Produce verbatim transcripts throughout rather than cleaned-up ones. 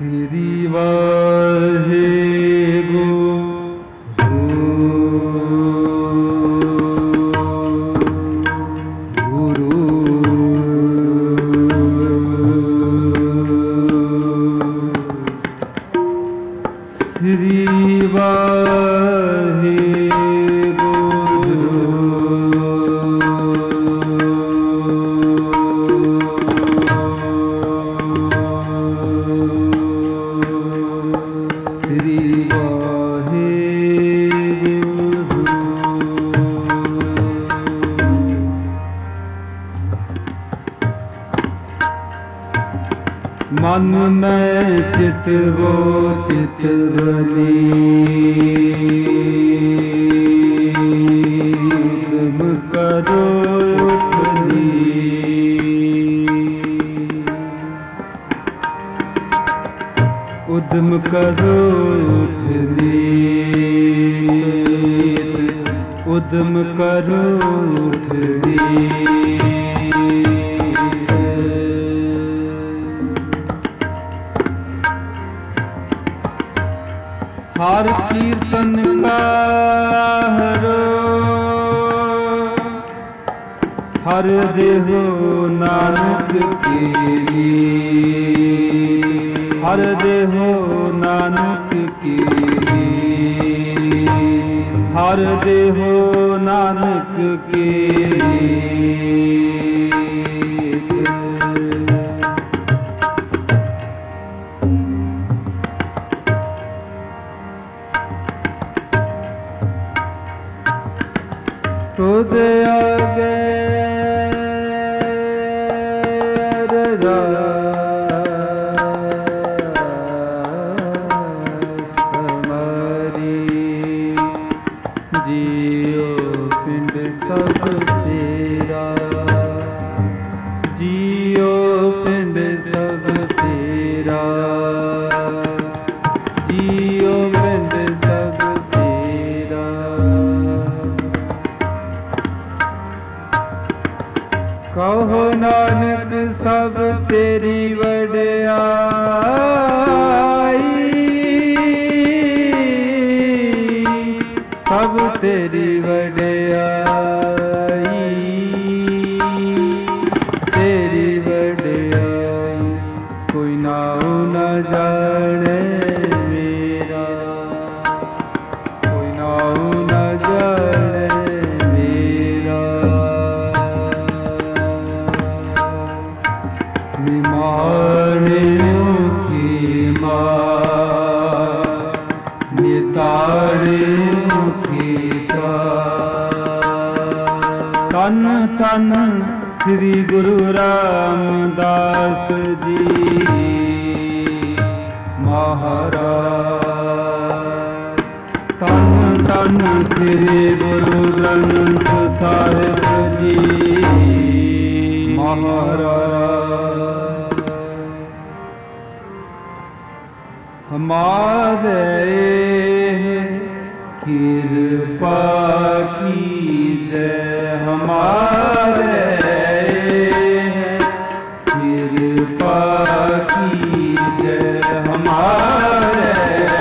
श्री वाहेगुरु गुरु श्री मन में चित वो चित तुम करो उठनी उद्यम करो उठनी उद्यम करो उठनी हर कीर्तन का हरो हर देहो नानक के हर देहो नानक के हर देहो नानक के तुद आगे हमारी जियो पिंड सब तेरा जियो पिंड सब तेरा जियो पिंड सब तेरा कहो नानक सब तेरी वड्याई सब तेरी वड्याई तेरी वड्याई कोई नाऊ न जाने मेरा कोई नाऊ न जाने मेरा निमाणियों की माँ निताड़ियों की तन तन श्री गुरु रामदास जी महाराज तन तन श्री गुरु ग्रंथ साहिब जी महाराज हमारे कृपा की जय हमारे कृपा की जय हमारे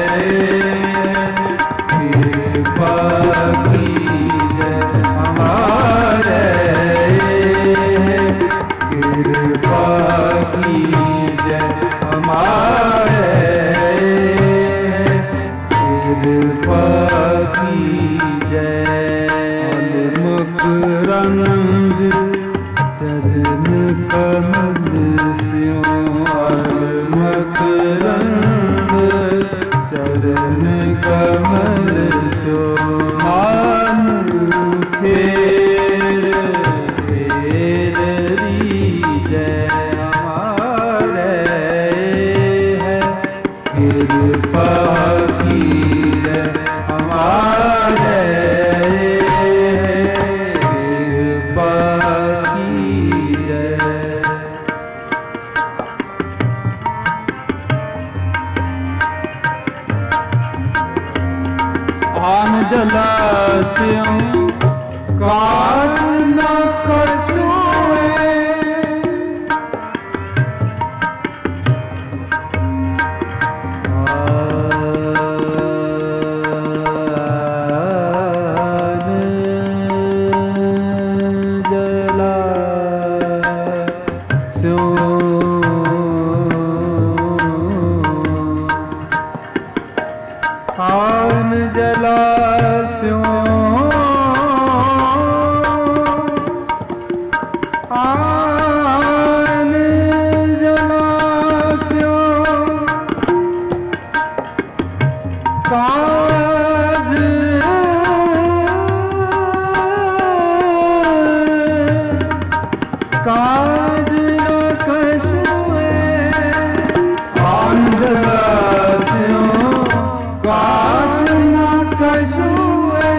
कृपा की जय हमारे कृपा की जय हमारे कृपा की जय मकरंद चरण कमल स्यों मकरंद चरण कमल स्यों मान फेर फेररी जय हमारे है कृपा की जय हमारे कृपा की जय आन जलाशयों काट न कछुए आन जलास्यों आन जलास्यों काज काज न कछुए आन जलास्यों काज न कछुए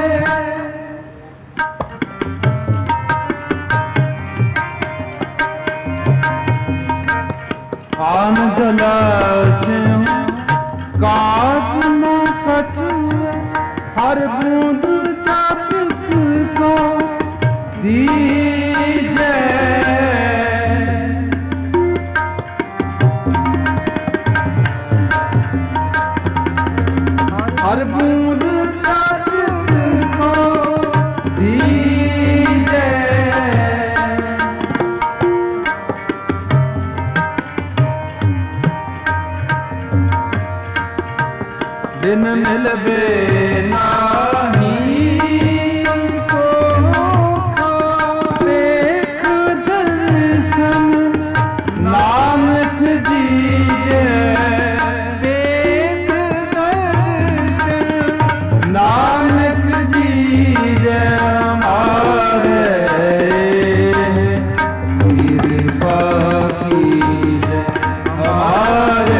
आन जलास्यों काज न कछुए हर बूंद चातक को दीजे हर बूंद चातक को दीजे दिन मिलबे नाही को देख दर्शन नानक दीजे देख दर्शन नानक दीजे हमारे कृपा कीजे हमारे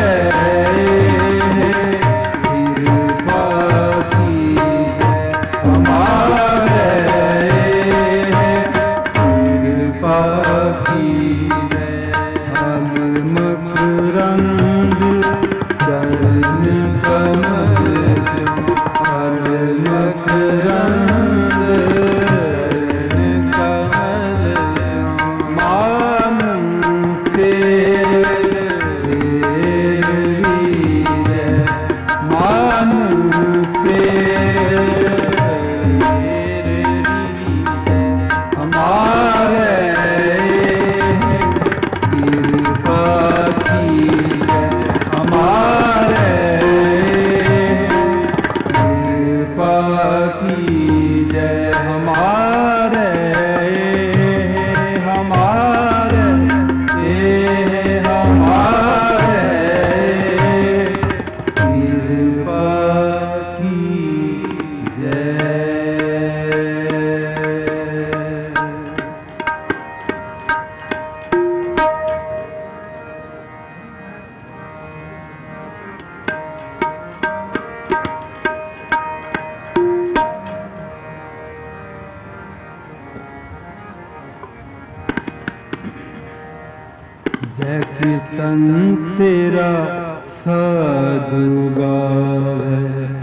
जय कीर्तन तेरा साधु गावे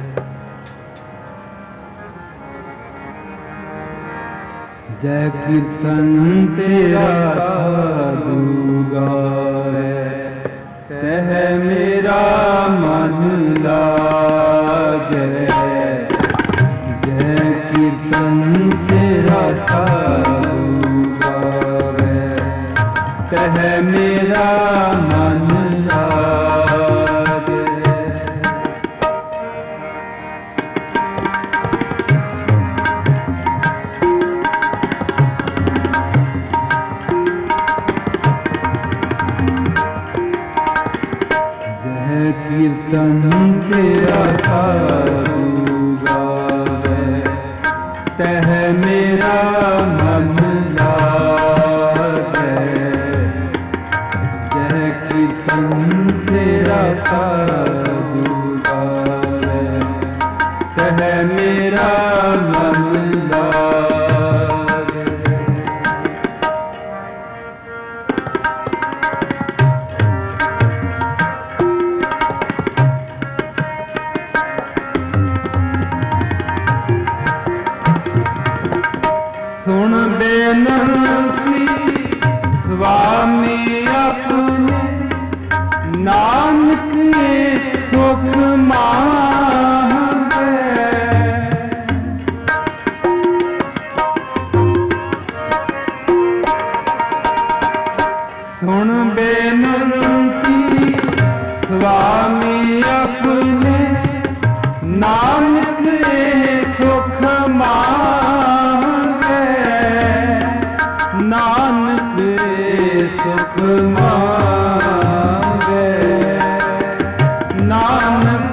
जय कीर्तन तेरा साधु गावे तह मेरा मन लागे जय कीर्तन तेरा साधु गावे तह मेरा मन लागे जय कीर्तन तेरा साधु गावे तह मेरा मन लागे कीर्तन तेरा साधु गावे तह मेरा मन लागे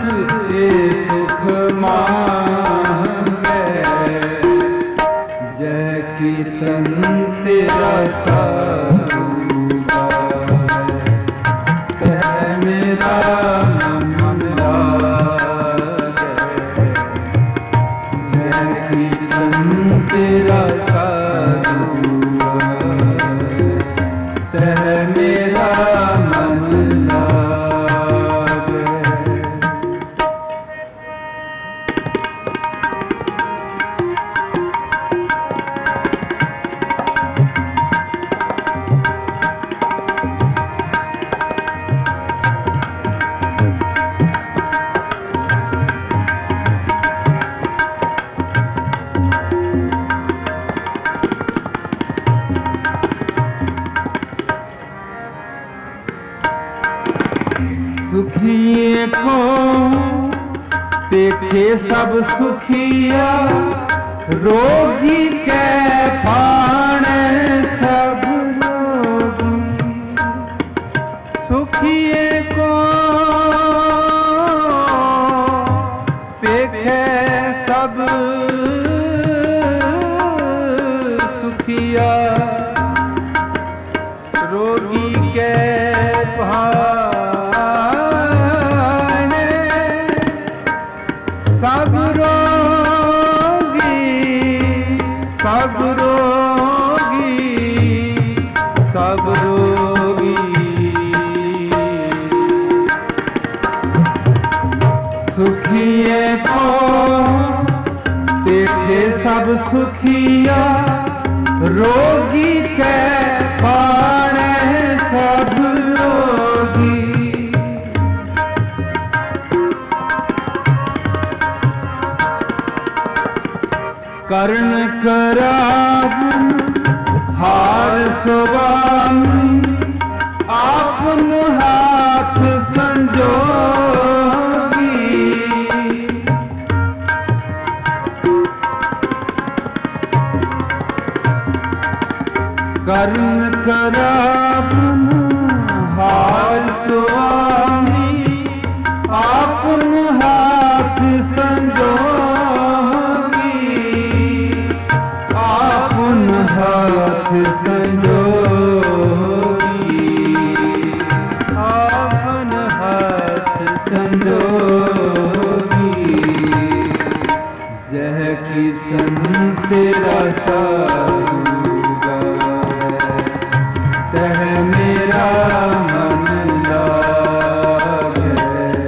ए सुख मांगे। जय कीर्तन तेरा साधु गावे, तह मेरा मन लागे। जय कीर्तन तेरा साधु गावे, तह मेरा मन लागे। सुखिए को देखे सब सुखिया, रोगी के पाने सब रोगी। सुखिए को देखे सब सुखिया, रोगी के पाने सब रोगी, सब रोगी, सब रोगी। सुखिए को देखे सब सुखिया, रोगी के पाने सब रोगी। कर्ण करावन हार सुबानी, आपन हाथ संजोगी। कर्ण करावन हार सुबानी, आपन हाथ संजोगी। हाथ संजोगी, आपन हाथ संजोगी। जय कीर्तन तेरा साधु गावे, तह मेरा मन लागे।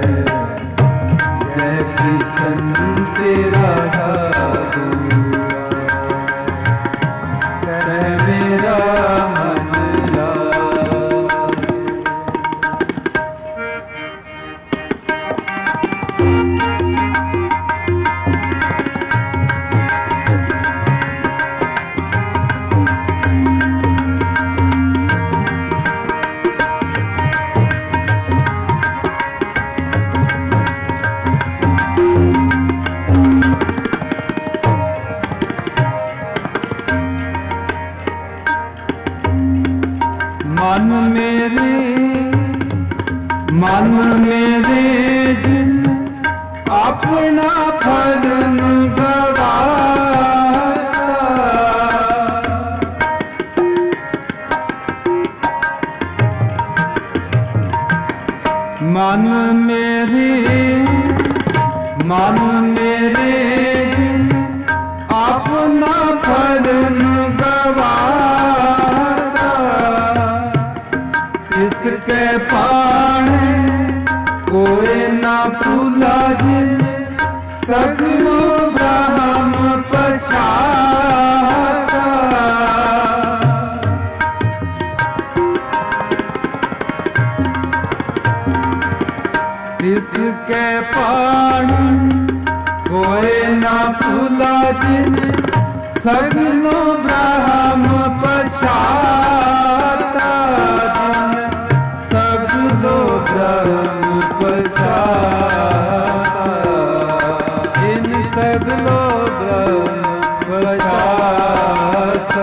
जय कीर्तन तेरा साधु मेरा मन लागे। मन मेरे, मन मेरे जिन अपना फलन गवाया। मन मेरे, मन मेरे जिन अपना फलन गवाया। इसके पाने कोई ना भूला जिन, सगलो ब्रह्म पछाता। इसके पाने कोई ना भूला जिन, सगलो ब्रह्म पछाता। सगलो ब्रह्म पछाता, इन सगलो ब्रह्म पछाता।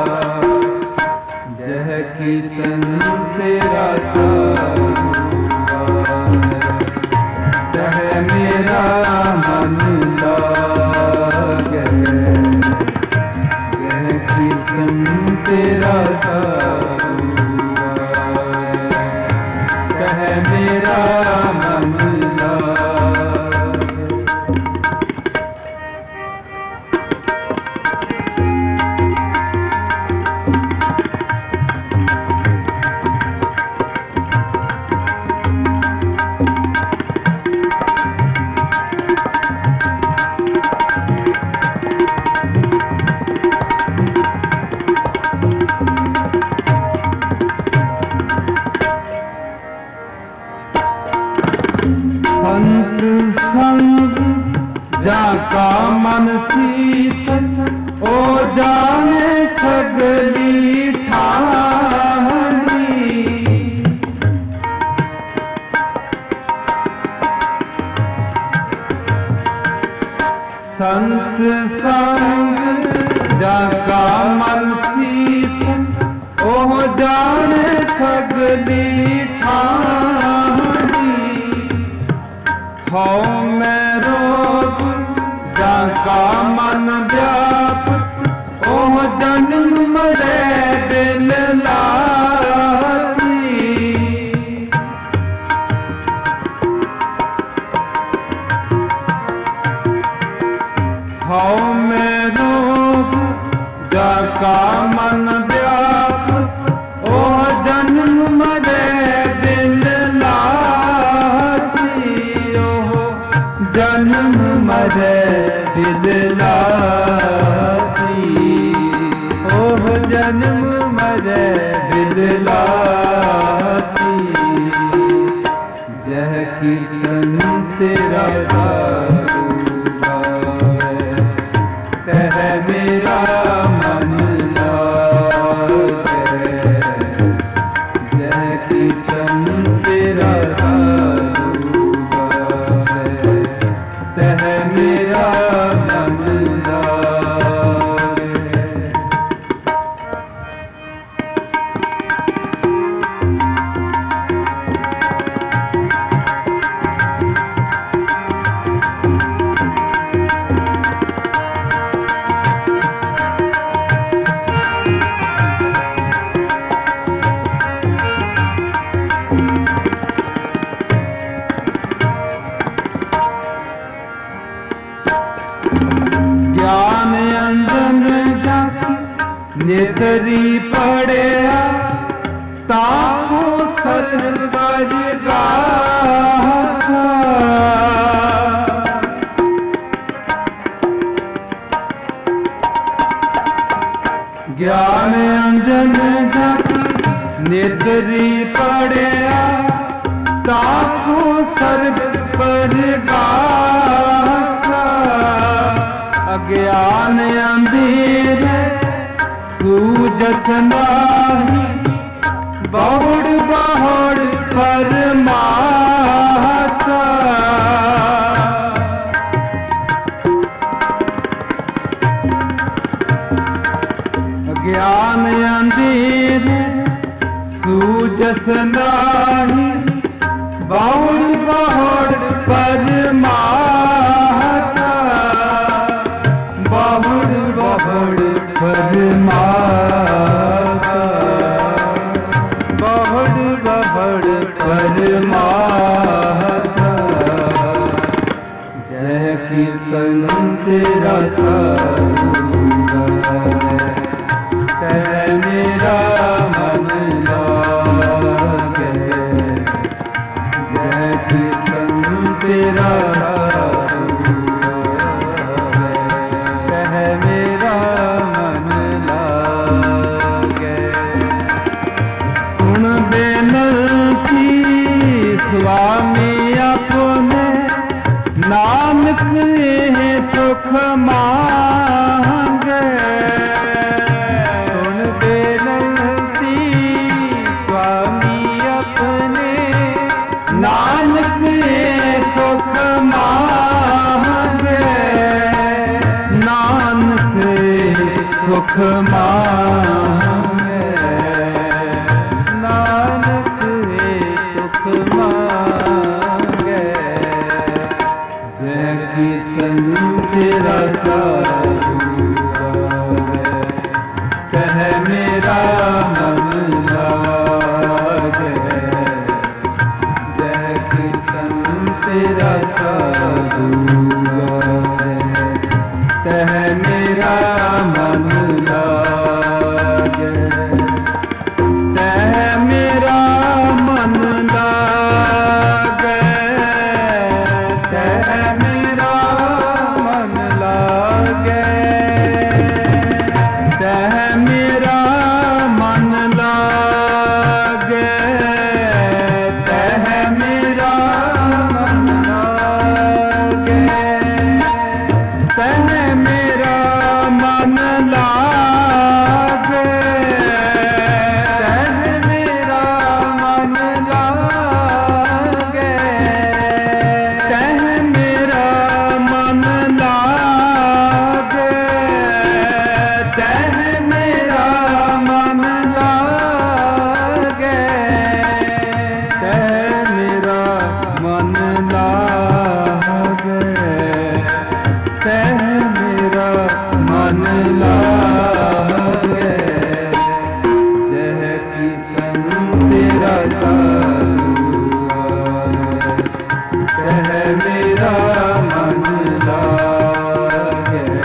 जय कीर्तन तेरा साधु गावे, तह मेरा मन लागे, जय कीर्तन तेरा साधु गाए, कह मेरा मन जाका मन शीतल ओ जाने सगली ठानी, संत संग जाका मन शीतल ओ जाने सगली ठानी, हौ मैं रोग जाका मन व्याप ओह जन्म मरे दिल लाती, हौ मैं रोग जाका मन व्याप ओह जन्म मरे दिल लाती, ओह जन्म मरे दिल लाती, ओह जन्म मरे दिल लाती, जय कीर्तन तेरा साधु गाए, कह मेरा मन लागे, जय कीर्तन तेरा साधु गाए, कह मेरा मन लागे। ज्ञान अंजन जाति नेतरी पड़या, ताको सरवर गासा, ज्ञान अंजन जाति नेतरी पड़या, ताको सरवर गासा, अज्ञान अंधेर सूजस नाही, बहुड़ बहुड़ परमाता, अज्ञान अंधेर सूजस नाही, बहुड़ बहुड़ परमाता, बहुड़ बहुड़ परमाता, बहुड़ बहुड़ परमाता, जय कीर्तन तेरा साधु गाए, कह मेरा मन लागे, जय कीर्तन तेरा साधु गाए, कह मेरा मन लागे। सुन बेनती स्वामी अपने, नानक ये सुख मांगे, सुन बेनती स्वामी अपने, नानक ये सुख मांगे, नानक ये सुख मांगे, नानक ये सुख मांगे, कीर्तन तेरा साधु गावे, कह मेरा मन लागे। जय कीर्तन तेरा साधु गावे, कह मेरा मन लागे। कह मेरा मन लागे, कह मेरा मन लागे, कह मेरा मन लागे, कह मेरा मन लागे, कह मेरा मन लागे, कह मेरा मन लागे, कह मेरा मन लागे, कह मेरा मन लागे, कह मेरा मन लागे, कह मेरा मन लागे। जय कीर्तन तेरा साधु गावे, कह मेरा मन लागे।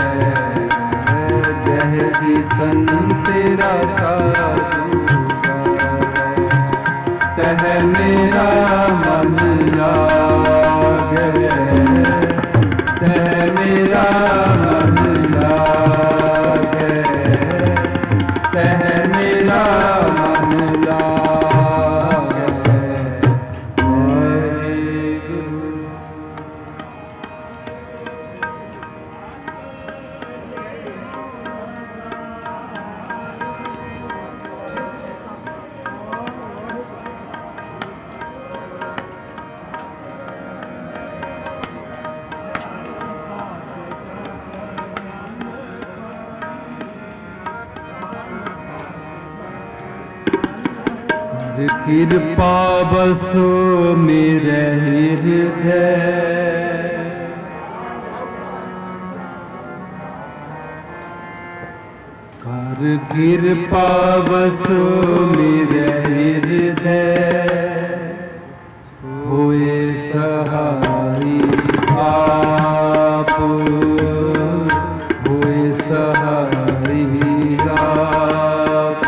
जय कीर्तन तेरा साधु गावे, कह मेरा मन लागे, कह मेरा मन लागे, कह मेरा मन लागे। वाहिगुरु। कृपा बसो मेरे हृदय, कर कृपा बसो मेरे हृदय, होए सहाई आप, होए सहाई आप।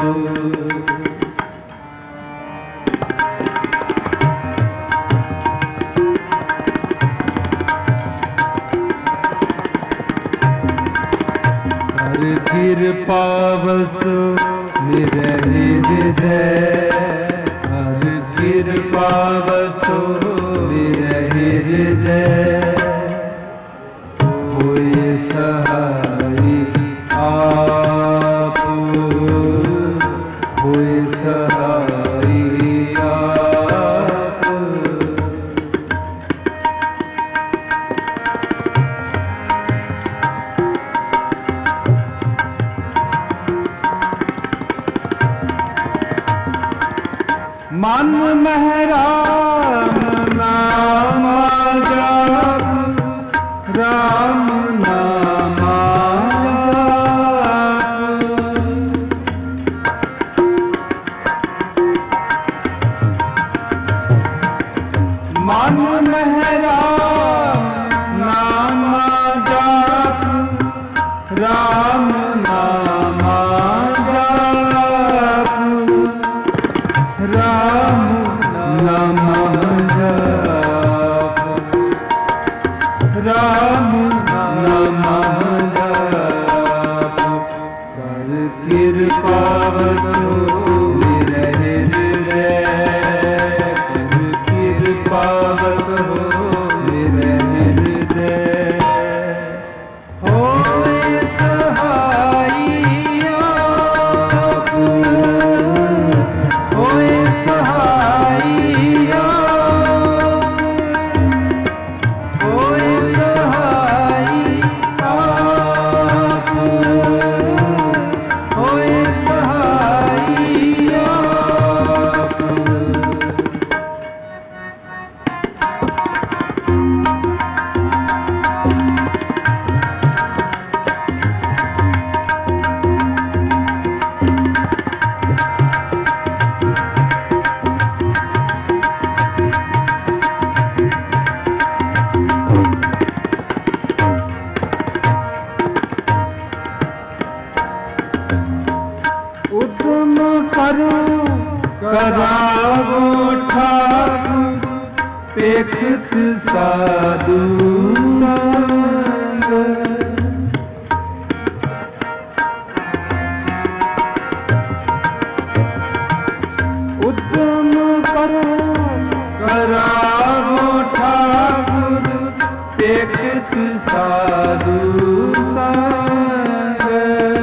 कृपा बसो मेरे हृदय, हर कृपा बसो मेरे हृदय, होए सहाई आप, होए सहाई आप। मन महराम नाम जप, राम नाम जप। मन महराम नाम जप, राम नाम जप, राम नाम जप, राम नाम जप। कर कृपा बसो मेरे हृदय, कर कृपा बसो मेरे हृदय, होए सहाई आप, होए सहाई आप, होए सहाई आप। संग। उद्यम करो करावो ठाकुर देखत साधु संग।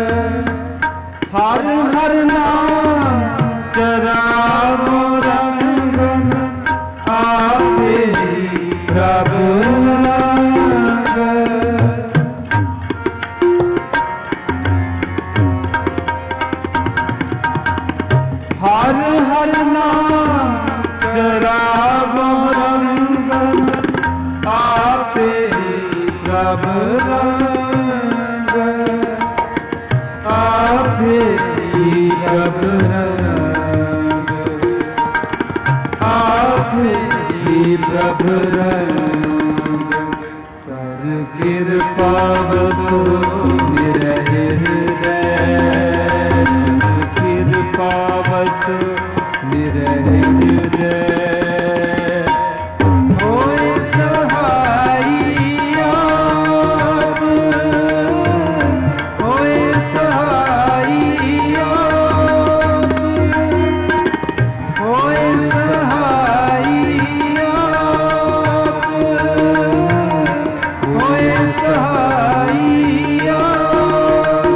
हर हर नाम चरावो रंगन आपे प्रभु रंग। हर हर नाम चरावो रंगन आपे प्रभु रंग। आपे प्रभु रंग। आपे प्रभु रंग। कर कृपा बसो निरहि हृदय। कृपा बसो निरहि हृदय। होए सहाई आप। होए सहाई आप। होए सहाई आप। होए सहाई आप।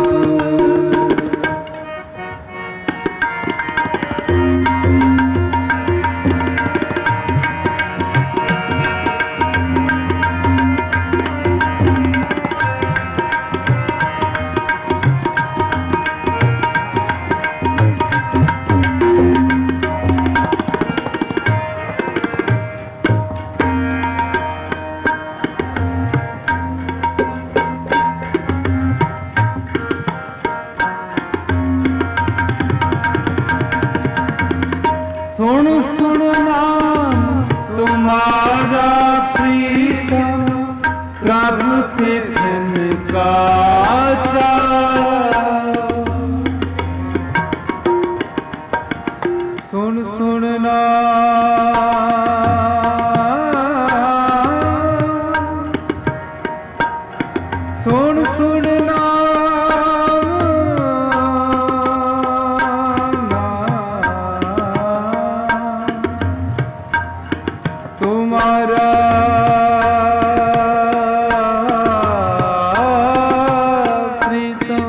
सुन सुन नाम तुम्हारा प्रीतम प्रभु तिथन का चारा। सुन सुन नाम। सुन सुन तुम्हारा प्रीतम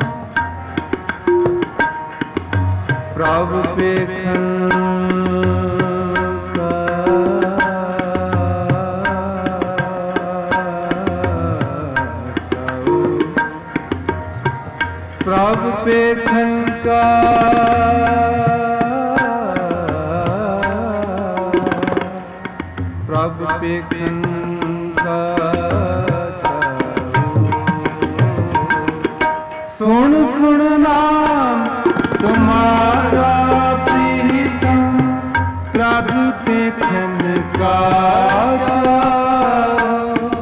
प्रभु पेखन का चाओ। प्रभु पेखन का प्रभु पेखन का चाओ। सुन सुन नाम तुम्हारा प्रीतम प्रभु पेखन का चाओ।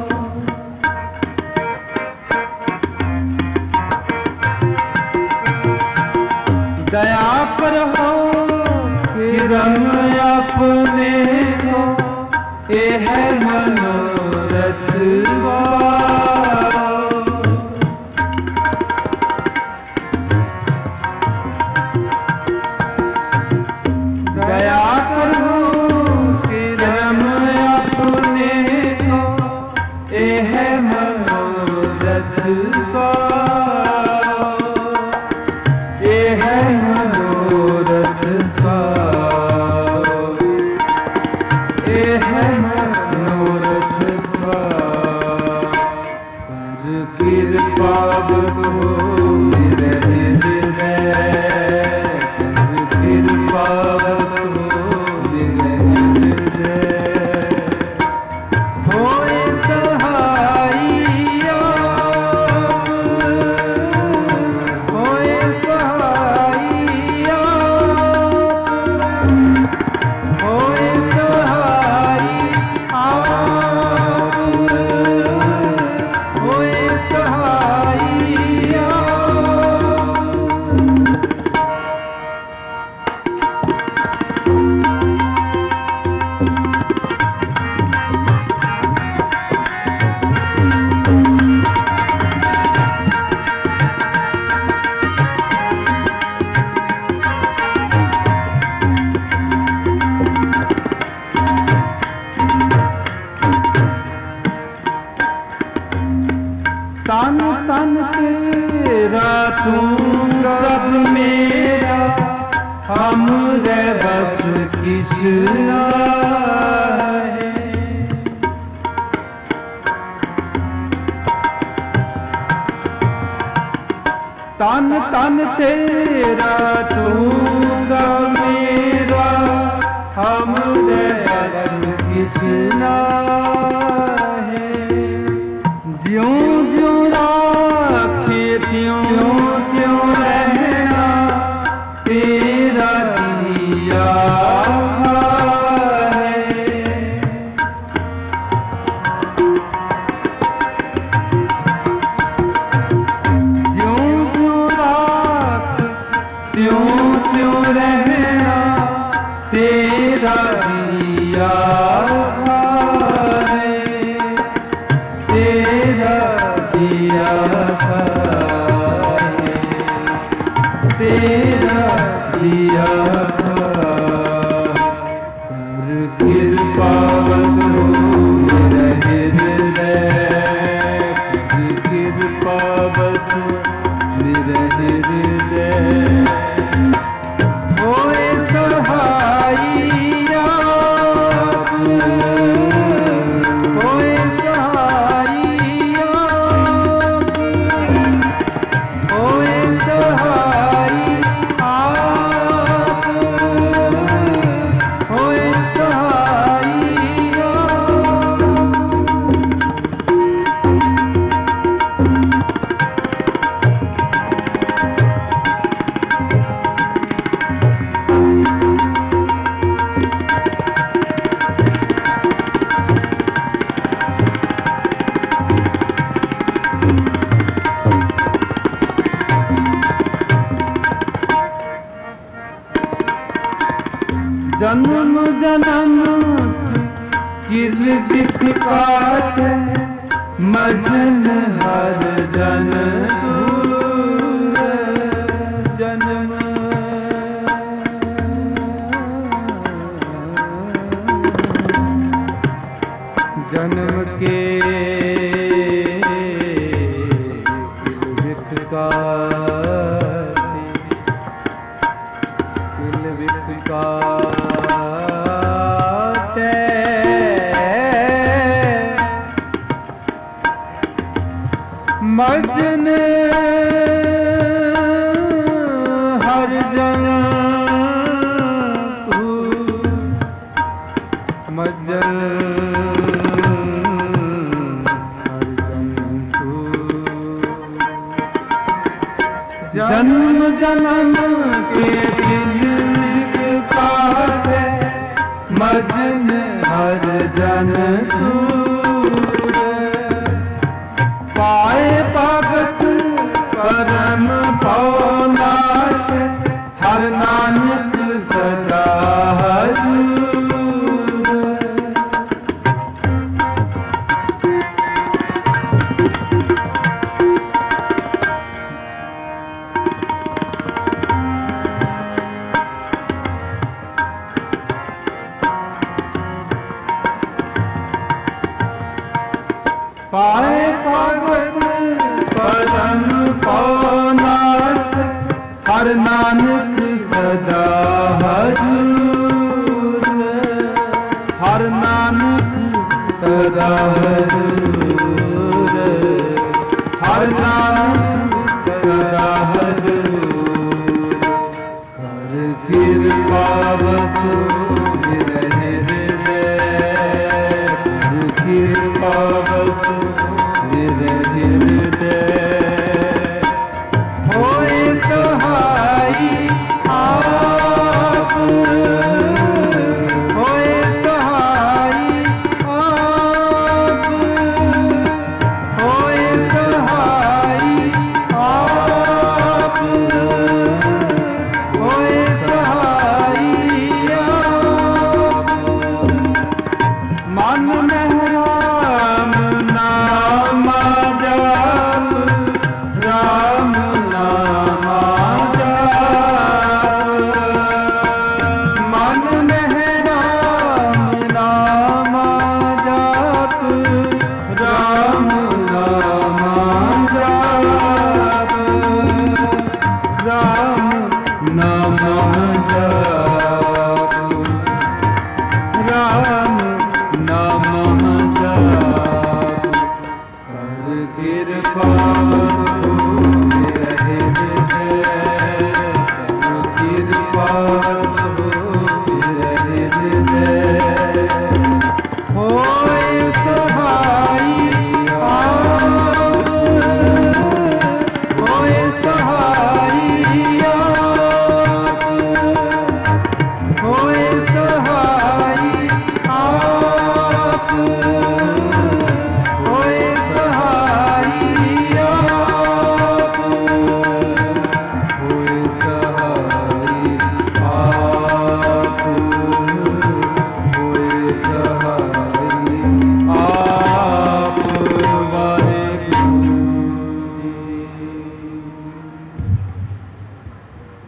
दया पर हो किरम अपने को ये है मनोरथ दया करो किरम अपने को ये है मनोरथ ये है मनोरथ ये है मनोरथ कर कृपा बसो निरहि हृदय। कर कृपा बसो निरहि हृदय। होए सहाई आप। होए सहाई आप। होए सहाई आप। होए सहाई तन तन तेरा तू प्रभ मेरा, हमरे बस किस आहे। तन तन तेरा तू प्रभ मेरा, हमरे बस किस आहे। ज्यों ज्यों राखे त्यों त्यों रहना, तेरा दिया है। ज्यों ज्यों राखे त्यों त्यों रहना, तेरा दिया है। तेरा दिया है, तेरा दिया कर कृपा बसो मेरे हृदय, कर कृपा बसो मेरे हृदय। होए सहाइया होए सहाइया, होए सहाई आप, होए सहाइया। जन्म जन्म किरबिख काटे, मजन हर जन दूर जन्म। जन्म के किरबिख काटे, किरबिख काटे, मजन हर जन तू, मजन हर जन तू। जन्म जन्म के किरबिख काटे, मजन हर जन दूर। पाए भगत परम पौनास, हर नानक सदा हजूर। पाए भगत परम पौनास, हर नानक सदा हजूर। हर नानक सदा हजूर, हर नानक सदा हजूर। कर कृपा बसो मेरे हृदय, कर कृपा बसो मेरे हृदय। होए सहाई आप, होए सहाई आप, कृपा